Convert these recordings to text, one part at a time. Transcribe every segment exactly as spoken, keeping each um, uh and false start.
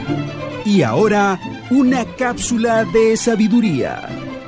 Y ahora, una cápsula de sabiduría.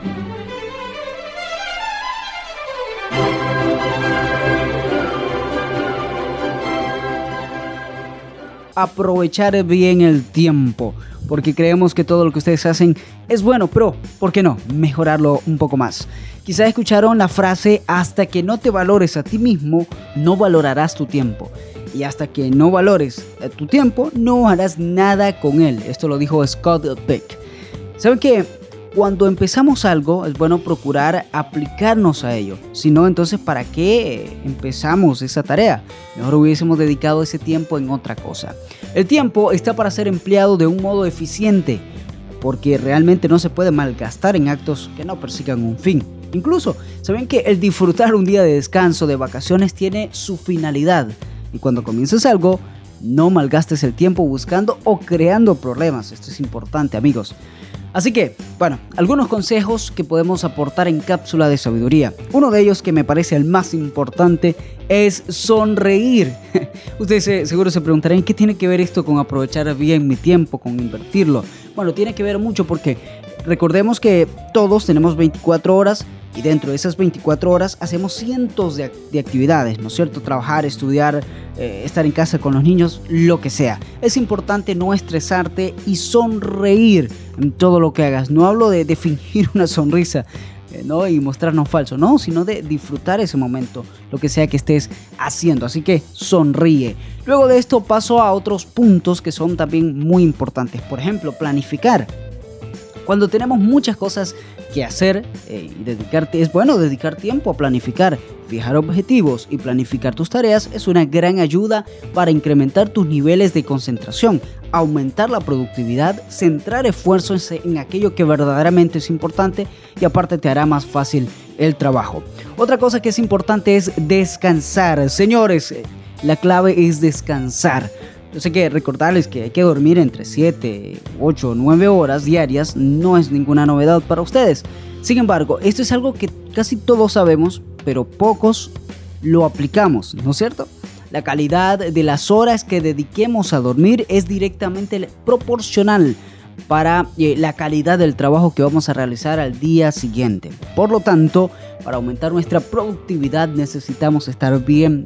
Aprovechar bien el tiempo, porque creemos que todo lo que ustedes hacen es bueno, pero ¿por qué no? Mejorarlo un poco más. Quizá escucharon la frase: hasta que no te valores a ti mismo, no valorarás tu tiempo. Y hasta que no valores tu tiempo, no harás nada con él. Esto lo dijo Scott Peck. ¿Saben qué? Cuando empezamos algo, es bueno procurar aplicarnos a ello. Si no, entonces, ¿para qué empezamos esa tarea? Mejor hubiésemos dedicado ese tiempo en otra cosa. El tiempo está para ser empleado de un modo eficiente, porque realmente no se puede malgastar en actos que no persigan un fin. Incluso, ¿saben que el disfrutar un día de descanso, de vacaciones, tiene su finalidad? Y cuando comiences algo, no malgastes el tiempo buscando o creando problemas. Esto es importante, amigos. Así que, bueno, algunos consejos que podemos aportar en cápsula de sabiduría. Uno de ellos, que me parece el más importante, es sonreír. Ustedes eh, seguro se preguntarán: ¿qué tiene que ver esto con aprovechar bien mi tiempo, con invertirlo? Bueno, tiene que ver mucho, porque recordemos que todos tenemos veinticuatro horas y dentro de esas veinticuatro horas hacemos cientos de, de actividades, ¿no es cierto? Trabajar, estudiar, eh, estar en casa con los niños, lo que sea. Es importante no estresarte y sonreír en todo lo que hagas. No hablo de, de fingir una sonrisa, eh, ¿no? Y mostrarnos falsos, no, sino de disfrutar ese momento, lo que sea que estés haciendo. Así que sonríe. Luego de esto paso a otros puntos que son también muy importantes. Por ejemplo, planificar. Cuando tenemos muchas cosas que hacer eh, y dedicarte, es bueno dedicar tiempo a planificar. Fijar objetivos y planificar tus tareas es una gran ayuda para incrementar tus niveles de concentración, aumentar la productividad, centrar esfuerzos en, en aquello que verdaderamente es importante, y aparte te hará más fácil el trabajo. Otra cosa que es importante es descansar. Señores, la clave es descansar. Yo sé que recordarles que hay que dormir entre siete, ocho, nueve horas diarias no es ninguna novedad para ustedes. Sin embargo, esto es algo que casi todos sabemos, pero pocos lo aplicamos, ¿no es cierto? La calidad de las horas que dediquemos a dormir es directamente proporcional para eh, la calidad del trabajo que vamos a realizar al día siguiente. Por lo tanto, para aumentar nuestra productividad necesitamos estar bien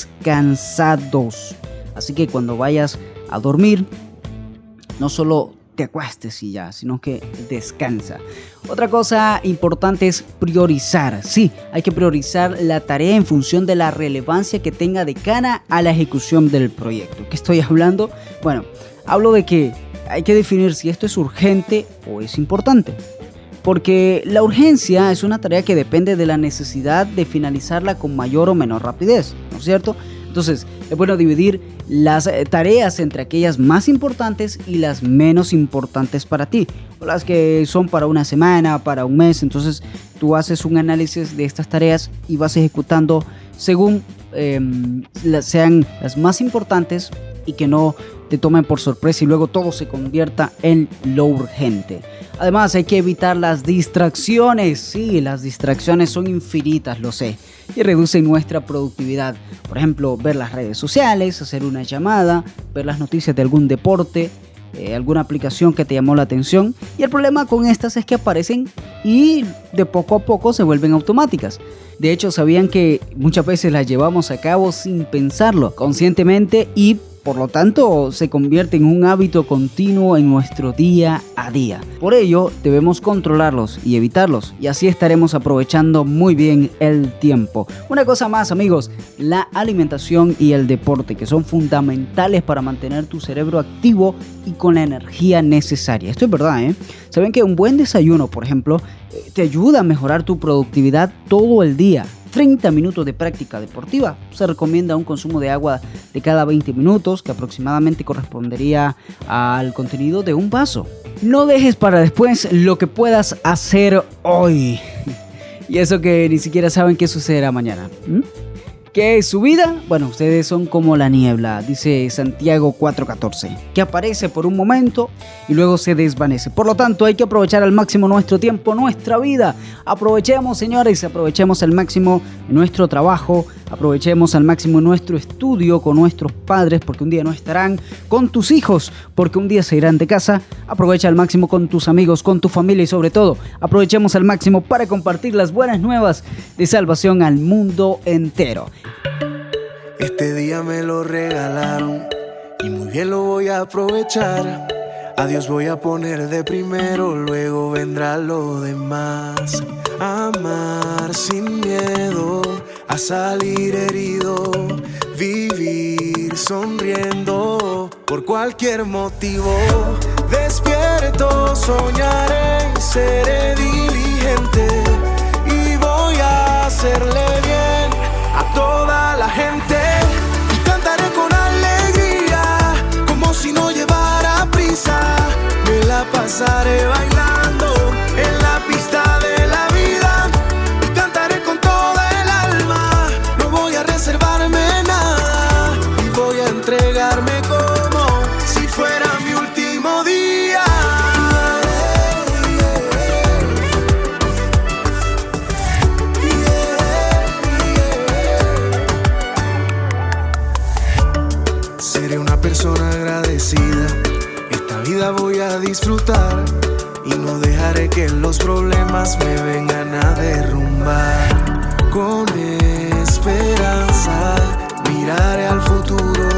descansados. Así que cuando vayas a dormir, no solo te acuestes y ya, sino que descansa. Otra cosa importante es priorizar. Sí, hay que priorizar la tarea en función de la relevancia que tenga de cara a la ejecución del proyecto. ¿Qué estoy hablando? Bueno, hablo de que hay que definir si esto es urgente o es importante. Porque la urgencia es una tarea que depende de la necesidad de finalizarla con mayor o menor rapidez, ¿no es cierto? Entonces, es bueno dividir las tareas entre aquellas más importantes y las menos importantes para ti, o las que son para una semana, para un mes. Entonces, tú haces un análisis de estas tareas y vas ejecutando según eh, sean las más importantes y que no te tomen por sorpresa y luego todo se convierta en lo urgente. Además, hay que evitar las distracciones. Sí, las distracciones son infinitas, lo sé, y reducen nuestra productividad. Por ejemplo, ver las redes sociales, hacer una llamada, ver las noticias de algún deporte, eh, alguna aplicación que te llamó la atención. Y el problema con estas es que aparecen y de poco a poco se vuelven automáticas. De hecho, ¿sabían que muchas veces las llevamos a cabo sin pensarlo conscientemente y por lo tanto se convierte en un hábito continuo en nuestro día a día? Por ello debemos controlarlos y evitarlos, y así estaremos aprovechando muy bien el tiempo. Una cosa más, amigos: la alimentación y el deporte, que son fundamentales para mantener tu cerebro activo y con la energía necesaria. Esto es verdad, ¿eh? Saben que un buen desayuno, por ejemplo, te ayuda a mejorar tu productividad todo el día. treinta minutos de práctica deportiva. Se recomienda un consumo de agua de cada veinte minutos, que aproximadamente correspondería al contenido de un vaso. No dejes para después lo que puedas hacer hoy. Y eso que ni siquiera saben qué sucederá mañana. ¿Mm? ¿Qué es su vida? Bueno, ustedes son como la niebla, dice Santiago cuatro catorce, que aparece por un momento y luego se desvanece. Por lo tanto, hay que aprovechar al máximo nuestro tiempo, nuestra vida. Aprovechemos, señores, aprovechemos al máximo nuestro trabajo, aprovechemos al máximo nuestro estudio con nuestros padres, porque un día no estarán, con tus hijos, porque un día se irán de casa. Aprovecha al máximo con tus amigos, con tu familia y sobre todo, aprovechemos al máximo para compartir las buenas nuevas de salvación al mundo entero. Este día me lo regalaron y muy bien lo voy a aprovechar. A Dios voy a poner de primero, luego vendrá lo demás. Amar sin miedo a salir herido, vivir sonriendo por cualquier motivo. Despierto, soñaré, seré diligente y voy a hacerle bien a toda la gente. Y cantaré con alegría, como si no llevara prisa. Me la pasaré bailando en la pista de la vida. Y cantaré con toda el alma, no voy a reservarme nada. Y voy a entregarme como si fuera mi último día. Seré una persona agradecida, esta vida voy a disfrutar y no dejaré que los problemas me vengan a derrumbar. Con esperanza miraré al futuro,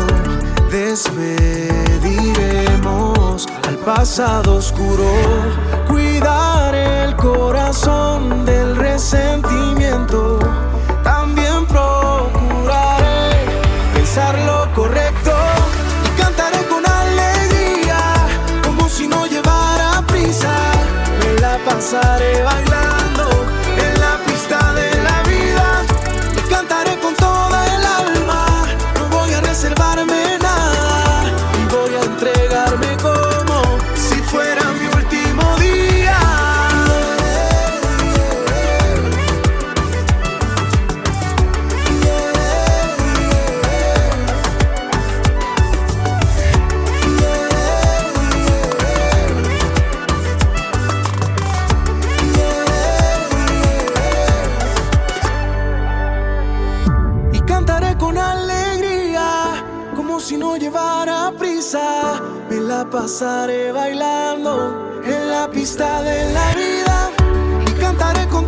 despediremos al pasado oscuro. Cuidaré el corazón del resentimiento, también procuraré pensar lo correcto. Y cantaré con alegría, como si no llevara prisa. Me la pasaré bailando en la pista de la vida. Y cantaré con toda el alma, no voy a reservarme nada. Y voy a entregarme como si fuera mi último día. Y cantaré con alegría, como si no llevara prisa. Me la pasaré bailando en la pista de la vida. Y cantaré con